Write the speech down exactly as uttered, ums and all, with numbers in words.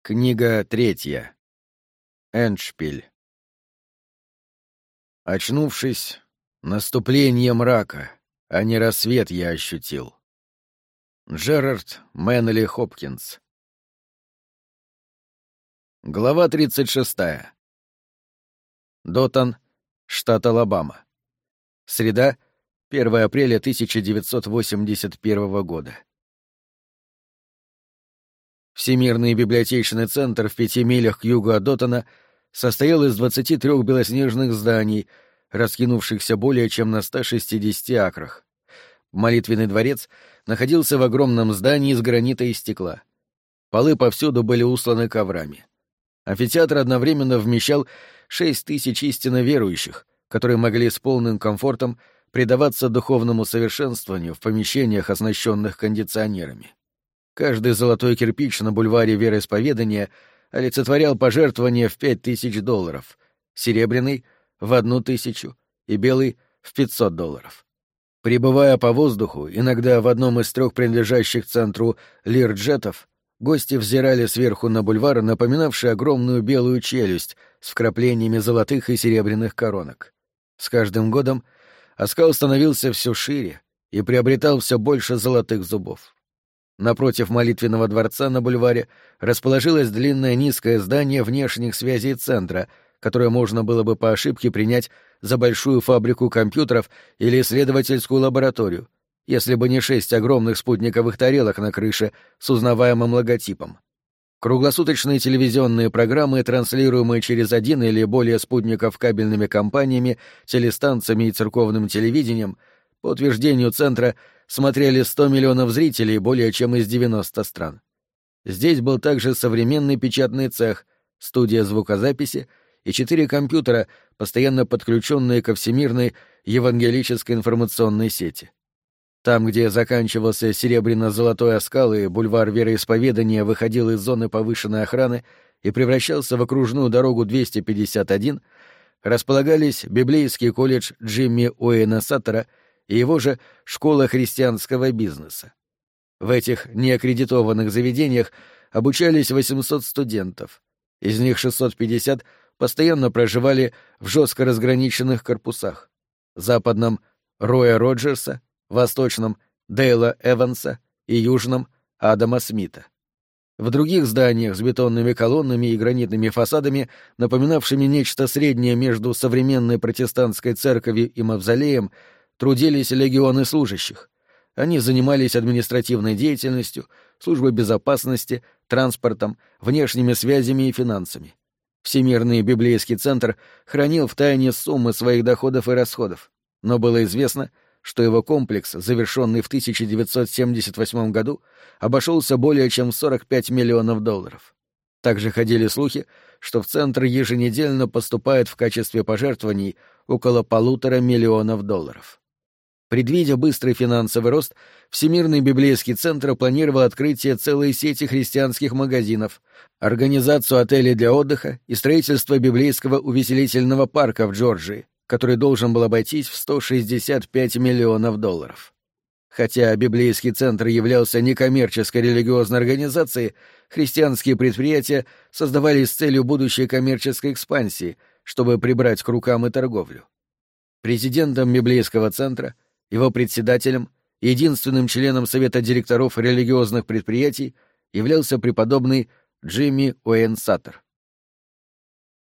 Книга третья. Эндшпиль. Очнувшись, наступление мрака, а не рассвет я ощутил. Джерард Мэнли Хопкинс. Глава тридцать шестая. Дотан, штат Алабама. Среда, первое апреля тысяча девятьсот восемьдесят первого года. Всемирный библиотечный центр в пяти милях к югу от Дотана состоял из двадцати трёх белоснежных зданий, раскинувшихся более чем на ста шестидесяти акрах. Молитвенный дворец находился в огромном здании из гранита и стекла. Полы повсюду были усланы коврами. Амфитеатр одновременно вмещал шесть тысяч истинно верующих, которые могли с полным комфортом предаваться духовному совершенствованию в помещениях, оснащенных кондиционерами. Каждый золотой кирпич на бульваре вероисповедания олицетворял пожертвование в пять тысяч долларов, серебряный — в одну тысячу и белый — в пятьсот долларов. Прибывая по воздуху, иногда в одном из трех принадлежащих центру лирджетов, гости взирали сверху на бульвар, напоминавший огромную белую челюсть с вкраплениями золотых и серебряных коронок. С каждым годом оскал становился все шире и приобретал все больше золотых зубов. Напротив молитвенного дворца на бульваре расположилось длинное низкое здание внешних связей центра, которое можно было бы по ошибке принять за большую фабрику компьютеров или исследовательскую лабораторию, если бы не шесть огромных спутниковых тарелок на крыше с узнаваемым логотипом. Круглосуточные телевизионные программы, транслируемые через один или более спутников кабельными компаниями, телестанциями и церковным телевидением, по утверждению Центра, смотрели сто миллионов зрителей более чем из девяноста стран. Здесь был также современный печатный цех, студия звукозаписи и четыре компьютера, постоянно подключенные ко всемирной евангелической информационной сети. Там, где заканчивался серебряно-золотой оскал и бульвар вероисповедания выходил из зоны повышенной охраны и превращался в окружную дорогу двести пятьдесят один, располагались библейский колледж Джимми Уэйна Саттера и его же школа христианского бизнеса. В этих неаккредитованных заведениях обучались восемьсот студентов, из них шестьсот пятьдесят постоянно проживали в жестко разграниченных корпусах: западном — Роя Роджерса, восточном — Дейла Эванса и южном — Адама Смита. В других зданиях с бетонными колоннами и гранитными фасадами, напоминавшими нечто среднее между современной протестантской церковью и мавзолеем, трудились легионы служащих. Они занимались административной деятельностью, службой безопасности, транспортом, внешними связями и финансами. Всемирный библейский центр хранил в тайне суммы своих доходов и расходов, но было известно, что его комплекс, завершенный в тысяча девятьсот семьдесят восьмом году, обошелся более чем в сорок пять миллионов долларов. Также ходили слухи, что в центр еженедельно поступает в качестве пожертвований около полутора миллионов долларов. Предвидя быстрый финансовый рост, Всемирный библейский центр планировал открытие целой сети христианских магазинов, организацию отелей для отдыха и строительство библейского увеселительного парка в Джорджии, который должен был обойтись в сто шестьдесят пять миллионов долларов. Хотя библейский центр являлся некоммерческой религиозной организацией, христианские предприятия создавались с целью будущей коммерческой экспансии, чтобы прибрать к рукам и торговлю. Президентом библейского центра, его председателем и единственным членом совета директоров религиозных предприятий являлся преподобный Джимми Уэйн Саттер.